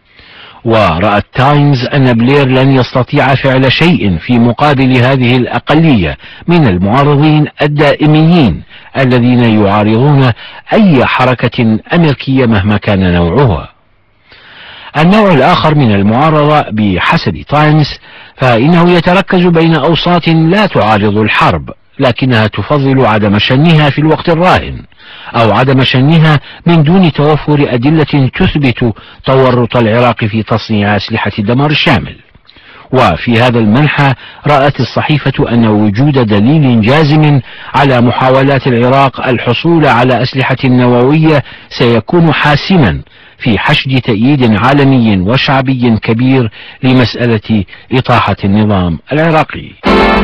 ورأت تايمز أن بلير لن يستطيع فعل شيء في مقابل هذه الأقلية من المعارضين الدائميين الذين يعارضون أي حركة أمريكية مهما كان نوعها. النوع الآخر من المعارضة بحسب تايمز فإنه يتركز بين أوساط لا تعارض الحرب، لكنها تفضل عدم شنها في الوقت الراهن، أو عدم شنها من دون توفر أدلة تثبت تورط العراق في تصنيع أسلحة الدمار الشامل. وفي هذا المنحى رأت الصحيفة أن وجود دليل جازم على محاولات العراق الحصول على أسلحة نووية سيكون حاسما في حشد تأييد عالمي وشعبي كبير لمسألة إطاحة النظام العراقي.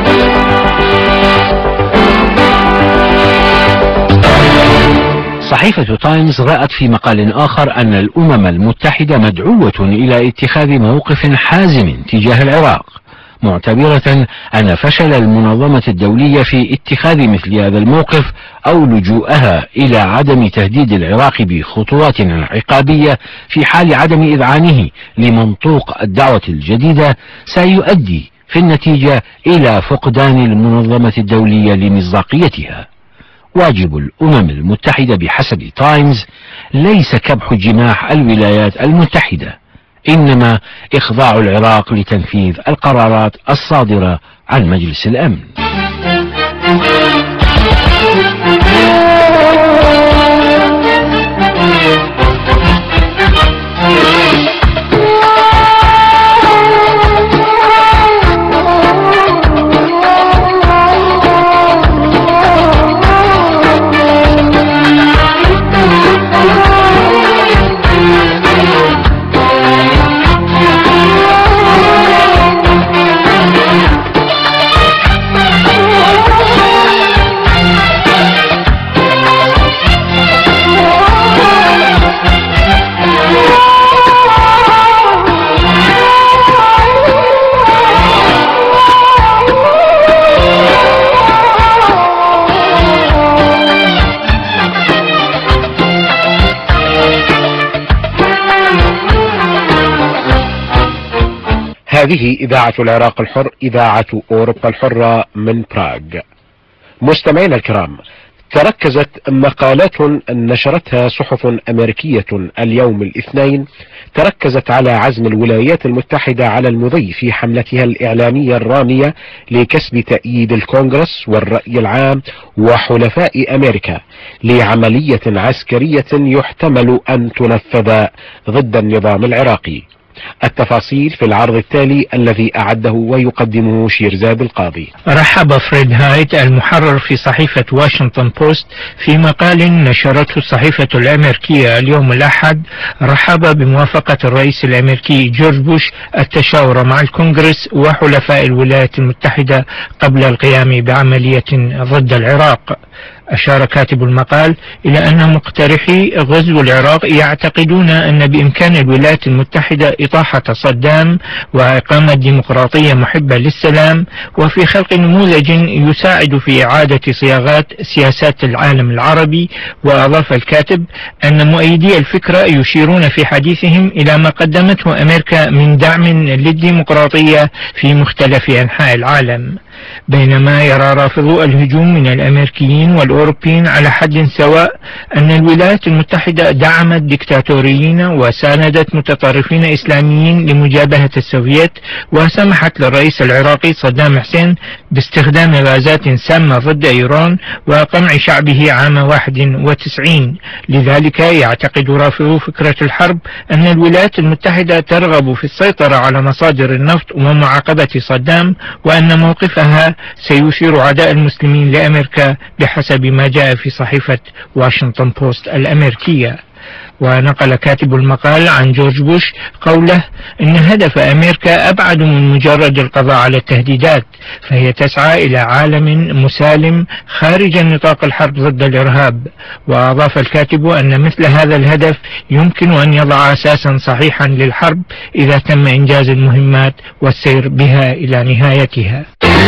صحيفة تايمز رأت في مقال آخر أن الأمم المتحدة مدعوة إلى اتخاذ موقف حازم تجاه العراق، معتبرة أن فشل المنظمة الدولية في اتخاذ مثل هذا الموقف أو لجوءها إلى عدم تهديد العراق بخطوات عقابية في حال عدم إذعانه لمنطوق الدعوة الجديدة سيؤدي في النتيجة إلى فقدان المنظمة الدولية لمصداقيتها. واجب الأمم المتحدة بحسب تايمز ليس كبح جماح الولايات المتحدة، إنما إخضاع العراق لتنفيذ القرارات الصادرة عن مجلس الأمن. هذه إذاعة العراق الحر، إذاعة أوروبا الحرة من براغ. مستمعينا الكرام، تركزت مقالات نشرتها صحف أمريكية اليوم الاثنين تركزت على عزم الولايات المتحدة على المضي في حملتها الإعلامية الرامية لكسب تأييد الكونغرس والرأي العام وحلفاء أمريكا لعملية عسكرية يحتمل أن تنفذ ضد النظام العراقي. التفاصيل في العرض التالي الذي أعده ويقدمه شيرزاد القاضي. رحب فريد هايت المحرر في صحيفة واشنطن بوست في مقال نشرته الصحيفة الأمريكية اليوم الأحد، رحب بموافقة الرئيس الأمريكي جورج بوش التشاور مع الكونغرس وحلفاء الولايات المتحدة قبل القيام بعملية ضد العراق. أشار كاتب المقال إلى أن مقترحي غزو العراق يعتقدون أن بإمكان الولايات المتحدة إطاحة صدام وإقامة ديمقراطية محبة للسلام وفي خلق نموذج يساعد في إعادة صياغات سياسات العالم العربي. وأضاف الكاتب أن مؤيدي الفكرة يشيرون في حديثهم إلى ما قدمته أمريكا من دعم للديمقراطية في مختلف أنحاء العالم، بينما يرى رافضو الهجوم من الأمريكيين والأوروبيين على حد سواء أن الولايات المتحدة دعمت ديكتاتوريين وساندت متطرفين إسلاميين لمجابهة السوفييت، وسمحت للرئيس العراقي صدام حسين باستخدام غازات سامة ضد إيران وقمع شعبه عام 91. لذلك يعتقد رافضو فكرة الحرب أن الولايات المتحدة ترغب في السيطرة على مصادر النفط ومعاقبة صدام، وأن موقفها سيثير عداء المسلمين لأمريكا بحسب ما جاء في صحيفة واشنطن بوست الأمريكية. ونقل كاتب المقال عن جورج بوش قوله إن هدف أمريكا أبعد من مجرد القضاء على التهديدات، فهي تسعى إلى عالم مسالم خارج نطاق الحرب ضد الإرهاب. وأضاف الكاتب أن مثل هذا الهدف يمكن أن يضع أساسا صحيحا للحرب إذا تم إنجاز المهمات والسير بها إلى نهايتها.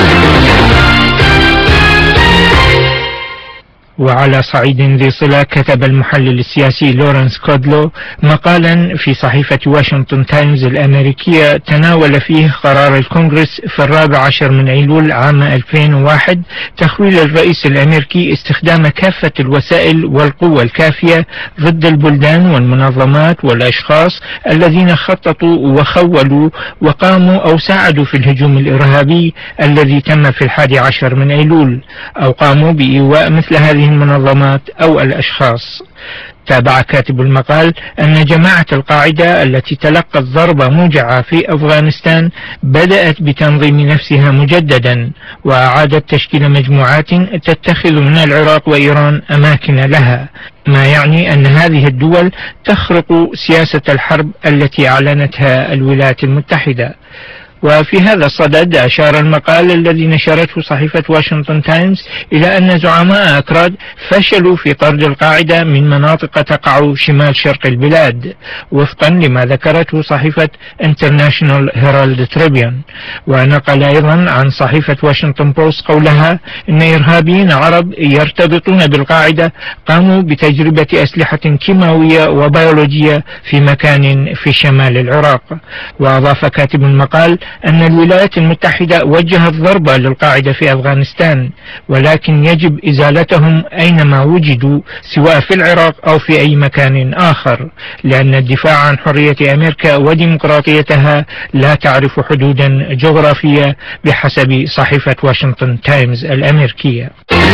وعلى صعيد ذي صلة كتب المحلل السياسي لورنس كودلو مقالا في صحيفة واشنطن تايمز الأمريكية تناول فيه قرار الكونغرس في 14 من أيلول عام 2001 تخويل الرئيس الأمريكي استخدام كافة الوسائل والقوة الكافية ضد البلدان والمنظمات والأشخاص الذين خططوا وخولوا وقاموا أو ساعدوا في الهجوم الإرهابي الذي تم في 11 من أيلول، أو قاموا بإيواء مثل هذه المنظمات أو الأشخاص. تابع كاتب المقال أن جماعة القاعدة التي تلقت ضربة موجعة في أفغانستان بدأت بتنظيم نفسها مجددا، وأعادت تشكيل مجموعات تتخذ من العراق وإيران أماكن لها، ما يعني أن هذه الدول تخرق سياسة الحرب التي أعلنتها الولايات المتحدة. وفي هذا الصدد أشار المقال الذي نشرته صحيفة واشنطن تايمز إلى أن زعماء أكراد فشلوا في طرد القاعدة من مناطق تقع شمال شرق البلاد، وفقا لما ذكرته صحيفة International Herald Tribune. ونقل أيضا عن صحيفة واشنطن بوست قولها إن إرهابيين عرب يرتبطون بالقاعدة قاموا بتجربة أسلحة كيماوية وبيولوجية في مكان في شمال العراق. وأضاف كاتب المقال أن الولايات المتحدة وجهت ضربة للقاعدة في أفغانستان، ولكن يجب إزالتهم أينما وجدوا سواء في العراق أو في أي مكان آخر، لأن الدفاع عن حرية أمريكا وديمقراطيتها لا تعرف حدودا جغرافية بحسب صحيفة واشنطن تايمز الأمريكية.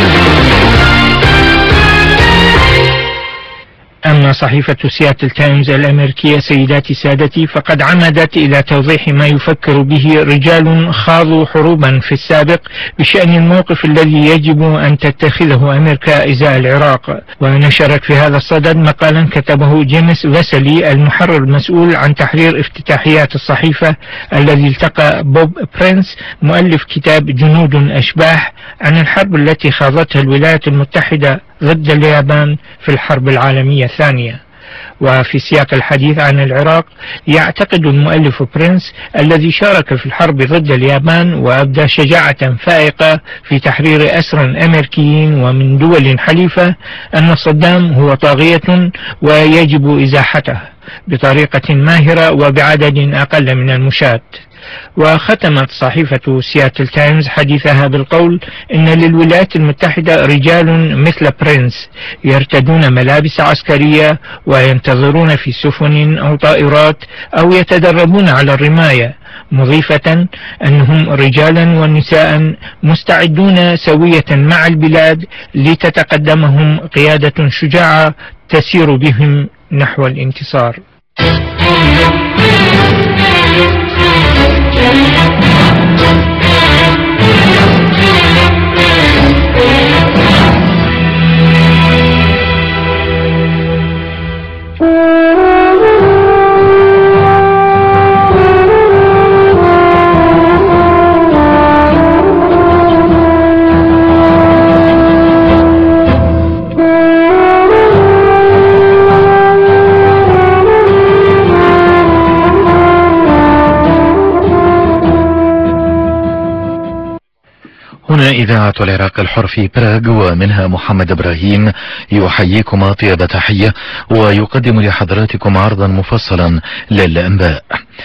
أما صحيفة سياتل تايمز الأمريكية سيداتي سادتي فقد عمدت إلى توضيح ما يفكر به رجال خاضوا حروبا في السابق بشأن الموقف الذي يجب أن تتخذه أمريكا إزاء العراق. ونشرت في هذا الصدد مقالا كتبه جيمس فاسلي المحرر المسؤول عن تحرير افتتاحيات الصحيفة، الذي التقى بوب برينس مؤلف كتاب جنود أشباح عن الحرب التي خاضتها الولايات المتحدة ضد اليابان في الحرب العالمية الثانية. وفي سياق الحديث عن العراق يعتقد المؤلف برينس الذي شارك في الحرب ضد اليابان وأبدى شجاعة فائقة في تحرير أسرى أمريكيين ومن دول حليفة أن صدام هو طاغية ويجب إزاحته، بطريقة ماهرة وبعدد أقل من المشاة. وختمت صحيفة سياتل تايمز حديثها بالقول إن للولايات المتحدة رجال مثل برينس يرتدون ملابس عسكرية وينتظرون في سفن أو طائرات أو يتدربون على الرماية، مضيفة أنهم رجالا ونساء مستعدون سوية مع البلاد لتتقدمهم قيادة شجاعة تسير بهم نحو الانتصار. هنا إذاعة العراق الحر في براغ، ومنها محمد إبراهيم يحييكم أطيب تحية ويقدم لحضراتكم عرضا مفصلا للأنباء.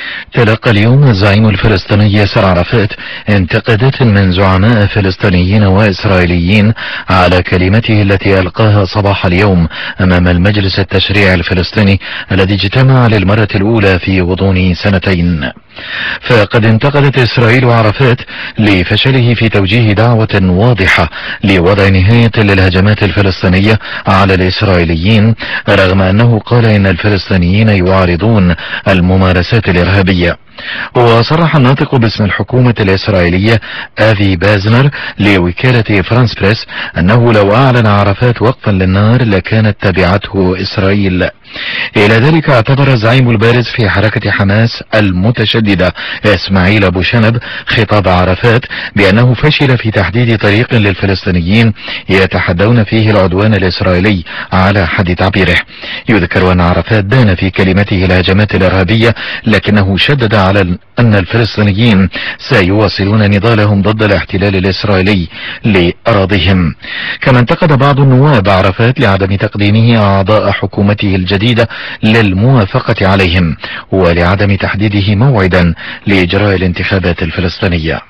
تلقى اليوم الزعيم الفلسطيني ياسر عرفات انتقادات من زعماء فلسطينيين وإسرائيليين على كلمته التي ألقاها صباح اليوم أمام المجلس التشريعي الفلسطيني الذي اجتمع للمرة الأولى في غضون سنتين. فقد انتقدت إسرائيل عرفات لفشله في توجيه دعوة واضحة لوضع نهاية للهجمات الفلسطينية على الإسرائيليين، رغم أنه قال إن الفلسطينيين يعارضون الممارسات الإرهابية. وصرح الناطق باسم الحكومة الإسرائيلية آفي بازنر لوكالة فرانس بريس أنه لو أعلن عرفات وقفا للنار لكانت تبعته إسرائيل. إلى ذلك اعتبر الزعيم البارز في حركة حماس المتشددة إسماعيل أبو شنب خطاب عرفات بأنه فشل في تحديد طريق للفلسطينيين يتحدون فيه العدوان الإسرائيلي على حد تعبيره. يذكر أن عرفات دان في كلمته الهجمات الإرهابية، لكنه شدد على أن الفلسطينيين سيواصلون نضالهم ضد الاحتلال الإسرائيلي لأراضيهم. كما انتقد بعض النواب عرفات لعدم تقديمه أعضاء حكومته الجديدة للموافقة عليهم ولعدم تحديده موعدا لإجراء الانتخابات الفلسطينية.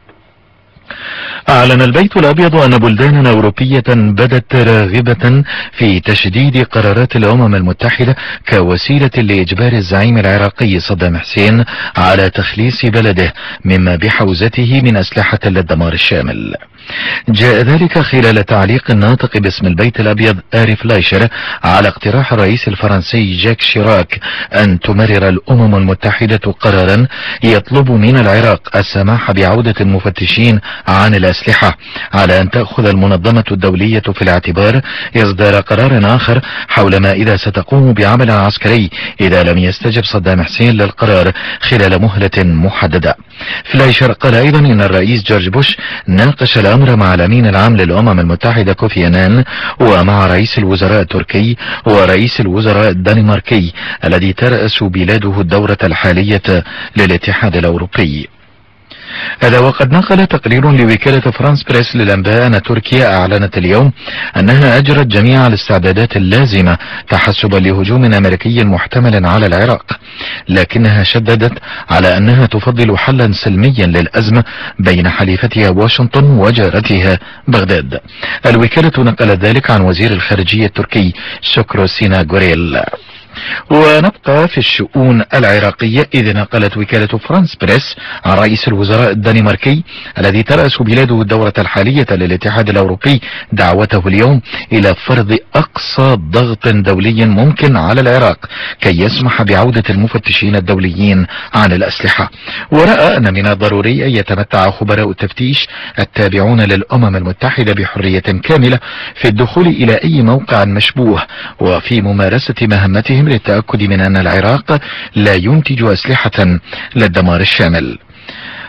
أعلن البيت الأبيض أن بلدانا أوروبية بدت راغبة في تشديد قرارات الأمم المتحدة كوسيلة لإجبار الزعيم العراقي صدام حسين على تخليص بلده مما بحوزته من أسلحة للدمار الشامل. جاء ذلك خلال تعليق الناطق باسم البيت الأبيض آري فلايشر على اقتراح الرئيس الفرنسي جاك شيراك أن تمرر الأمم المتحدة قرارا يطلب من العراق السماح بعودة المفتشين عن الأسلحة، على أن تأخذ المنظمة الدولية في الاعتبار إصدار قرار آخر حول ما إذا ستقوم بعمل عسكري إذا لم يستجب صدام حسين للقرار خلال مهلة محددة. فلايشر قال أيضا إن الرئيس جورج بوش ناقش الأمر مع الأمين العام للأمم المتحدة كوفي أنان ومع رئيس الوزراء التركي ورئيس الوزراء الدنماركي الذي ترأس بلاده الدورة الحالية للاتحاد الأوروبي. هذا وقد نقل تقرير لوكالة فرانس بريس للأنباء أن تركيا أعلنت اليوم أنها أجرت جميع الاستعدادات اللازمة تحسبا لهجوم أمريكي محتمل على العراق، لكنها شددت على أنها تفضل حلا سلميا للأزمة بين حليفتها واشنطن وجارتها بغداد. الوكالة نقلت ذلك عن وزير الخارجية التركي شكرو سينا غوريل. ونبقى في الشؤون العراقية، إذ نقلت وكالة فرانس بريس عن رئيس الوزراء الدنماركي الذي ترأس بلاده الدورة الحالية للاتحاد الأوروبي دعوته اليوم إلى فرض أقصى ضغط دولي ممكن على العراق كي يسمح بعودة المفتشين الدوليين عن الأسلحة. ورأى أن من الضروري أن يتمتع خبراء التفتيش التابعون للأمم المتحدة بحرية كاملة في الدخول إلى أي موقع مشبوه وفي ممارسة مهمتهم للتأكد من أن العراق لا ينتج أسلحة للدمار الشامل.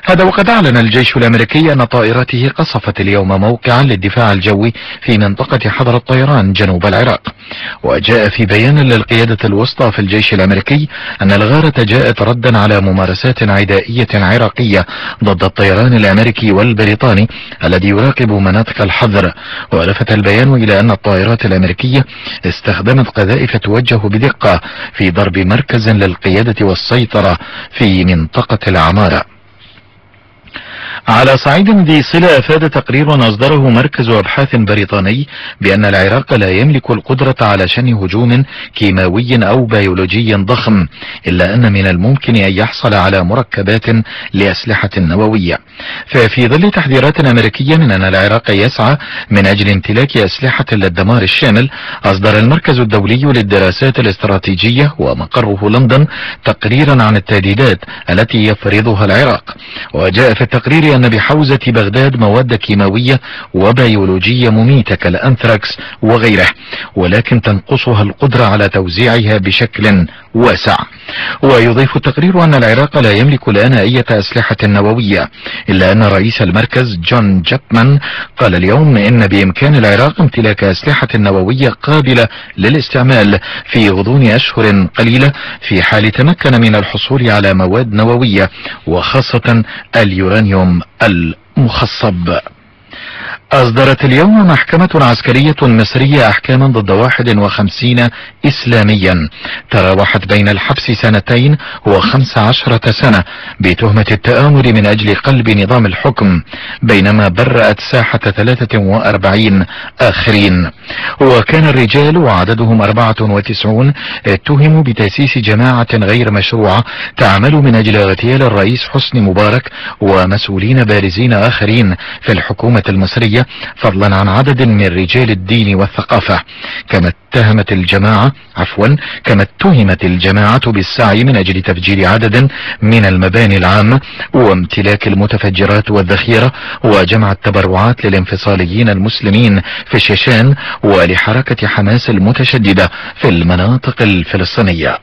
هذا وقد أعلن الجيش الأمريكي أن طائراته قصفت اليوم موقعا للدفاع الجوي في منطقة حضر الطيران جنوب العراق. وجاء في بيان للقيادة الوسطى في الجيش الأمريكي أن الغارة جاءت ردا على ممارسات عدائية عراقية ضد الطيران الأمريكي والبريطاني الذي يراقب مناطق الحظر. ولفت البيان إلى أن الطائرات الأمريكية استخدمت قذائف توجه بدقة في ضرب مركز للقيادة والسيطرة في منطقة العمارة. على صعيد ذي صلة أفاد تقرير أصدره مركز أبحاث بريطاني بأن العراق لا يملك القدرة على شن هجوم كيماوي أو بيولوجي ضخم، إلا أن من الممكن أن يحصل على مركبات لأسلحة نووية. ففي ظل تحذيرات أمريكية من أن العراق يسعى من أجل امتلاك أسلحة للدمار الشامل، أصدر المركز الدولي للدراسات الاستراتيجية ومقره لندن تقريرا عن التهديدات التي يفرضها العراق. وجاء في التقرير أن بحوزة بغداد مواد كيماوية وبيولوجية مميتة كالأنثراكس وغيره، ولكن تنقصها القدرة على توزيعها بشكل واسع. ويضيف التقرير أن العراق لا يملك الآن أي أسلحة نووية، إلا أن رئيس المركز جون جابمان قال اليوم إن بإمكان العراق امتلاك أسلحة نووية قابلة للاستعمال في غضون أشهر قليلة في حال تمكن من الحصول على مواد نووية وخاصة اليورانيوم المخصب. أصدرت اليوم محكمة عسكرية مصرية أحكاما ضد 51 إسلاميا تراوحت بين الحبس 2 و15 سنة بتهمة التآمر من أجل قلب نظام الحكم، بينما برأت ساحة 43 آخرين. وكان الرجال وعددهم 94 اتهموا بتأسيس جماعة غير مشروعة تعمل من أجل اغتيال الرئيس حسني مبارك ومسؤولين بارزين آخرين في الحكومة المصرية، فضلا عن عدد من رجال الدين والثقافة. كما اتهمت الجماعة بالسعي من أجل تفجير عدد من المباني العامة وامتلاك المتفجرات والذخيرة وجمع التبرعات للانفصاليين المسلمين في الشيشان ولحركة حماس المتشددة في المناطق الفلسطينية.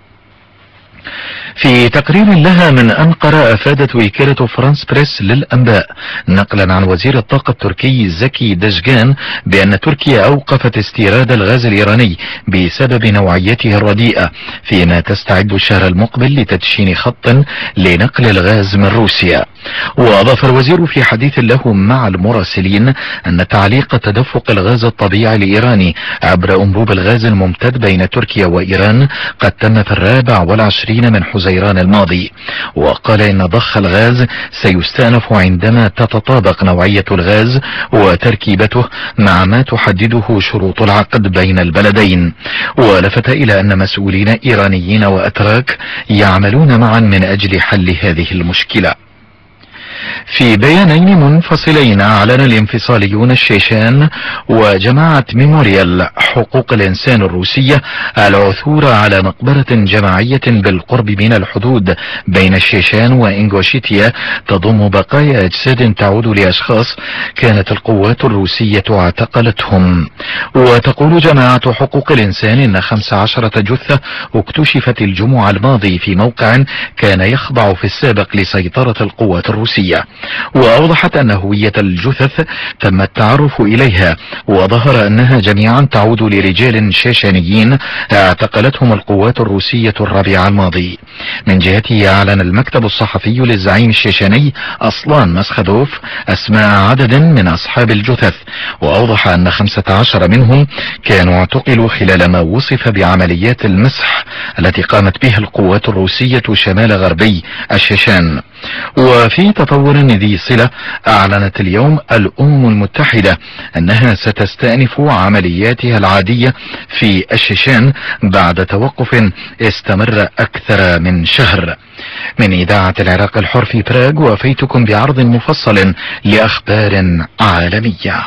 في تقرير لها من أنقرة أفادت وكالة فرانس بريس للأنباء نقلا عن وزير الطاقة التركي زكي دجان بأن تركيا أوقفت استيراد الغاز الإيراني بسبب نوعيته الرديئة، فيما تستعد الشهر المقبل لتدشين خط لنقل الغاز من روسيا. وأضاف الوزير في حديث له مع المراسلين أن تعليق تدفق الغاز الطبيعي الإيراني عبر أنبوب الغاز الممتد بين تركيا وإيران قد تم في 24 من حزيران الماضي. وقال إن ضخ الغاز سيستأنف عندما تتطابق نوعية الغاز وتركيبته مع ما تحدده شروط العقد بين البلدين. ولفت إلى أن مسؤولين إيرانيين وأتراك يعملون معا من أجل حل هذه المشكلة. في بيانين منفصلين أعلن الانفصاليون الشيشان وجماعة ميموريال حقوق الإنسان الروسية العثور على مقبرة جماعية بالقرب من الحدود بين الشيشان وإنغوشيتيا تضم بقايا أجساد تعود لأشخاص كانت القوات الروسية اعتقلتهم. وتقول جماعة حقوق الإنسان إن 15 جثة اكتشفت الجمعة الماضي في موقع كان يخضع في السابق لسيطرة القوات الروسية. وأوضحت أن هوية الجثث تم التعرف إليها، وظهر أنها جميعا تعود لرجال شيشانيين اعتقلتهم القوات الروسية الربيع الماضي. من جهته أعلن المكتب الصحفي للزعيم الشيشاني أصلان مسخدوف أسماء عدد من أصحاب الجثث، وأوضح أن 15 منهم كانوا اعتقلوا خلال ما وصف بعمليات المسح التي قامت بها القوات الروسية شمال غربي الشيشان. وفي تطور ذي صلة أعلنت اليوم الأمم المتحدة أنها ستستأنف عملياتها العادية في الشيشان بعد توقف استمر أكثر من شهر. من إذاعة العراق الحر في براغ وفيتكم بعرض مفصل لأخبار عالمية.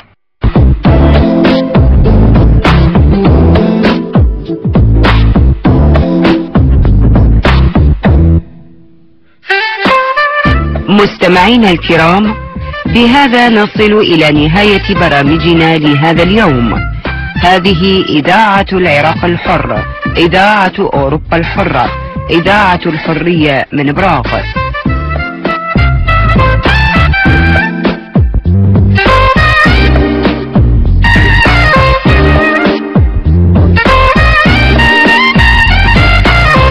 مستمعينا الكرام، بهذا نصل إلى نهاية برامجنا لهذا اليوم. هذه إذاعة العراق الحر، إذاعة أوروبا الحرة، إذاعة الحرية من براغ.